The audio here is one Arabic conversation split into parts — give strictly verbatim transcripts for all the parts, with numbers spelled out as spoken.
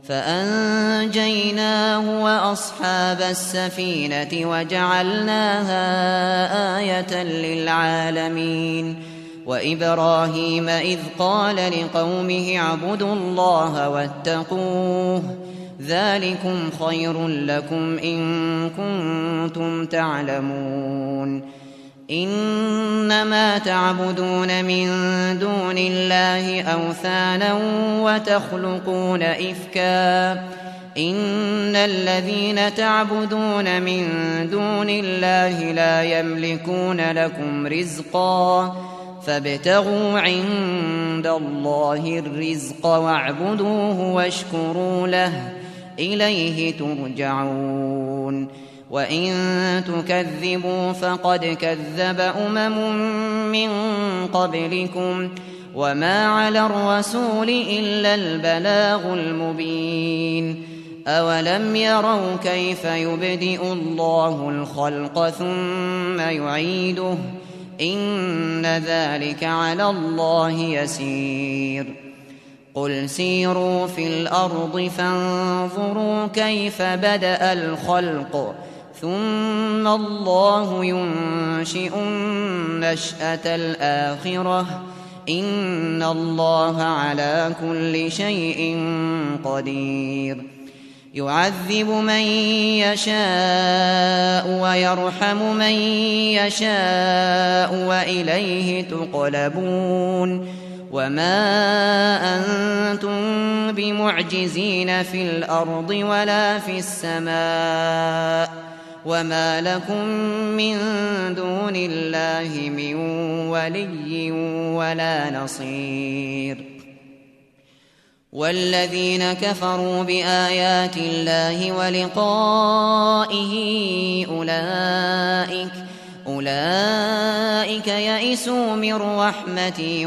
فأنجيناه وأصحاب السفينة وجعلناها آية للعالمين. وإبراهيم إذ قال لقومه اعبدوا الله واتقوه ذلكم خير لكم إن كنتم تعلمون. إنما تعبدون من دون الله أوثانا وتخلقون إفكا إن الذين تعبدون من دون الله لا يملكون لكم رزقا فابتغوا عند الله الرزق واعبدوه واشكروا له إليه ترجعون. وإن تكذبوا فقد كذب أمم من قبلكم وما على الرسول إلا البلاغ المبين. أولم يروا كيف يبدئ الله الخلق ثم يعيده إن ذلك على الله يسير. قل سيروا في الأرض فانظروا كيف بدأ الخلق ثم الله ينشئ النشأة الآخرة إن الله على كل شيء قدير. يعذب من يشاء ويرحم من يشاء وإليه تقلبون. وما أنتم بمعجزين في الأرض ولا في السماء وما لكم من دون الله من ولي ولا نصير. والذين كفروا بآيات الله ولقائه أولئك أولئك يئسوا من رحمتي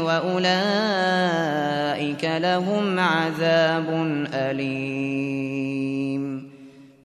وأولئك لهم عذاب أليم.